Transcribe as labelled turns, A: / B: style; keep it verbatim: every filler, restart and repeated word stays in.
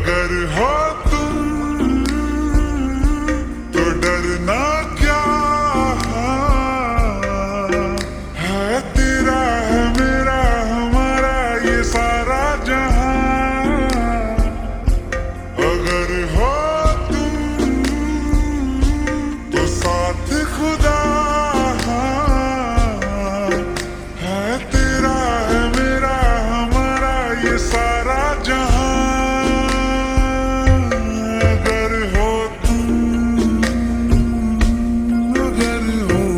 A: अगर हो तुम तो डरना क्या है, तेरा है मेरा हमारा ये सारा जहां। अगर हो तुम तो साथ खुदा है, तेरा है मेरा हमारा ये सारा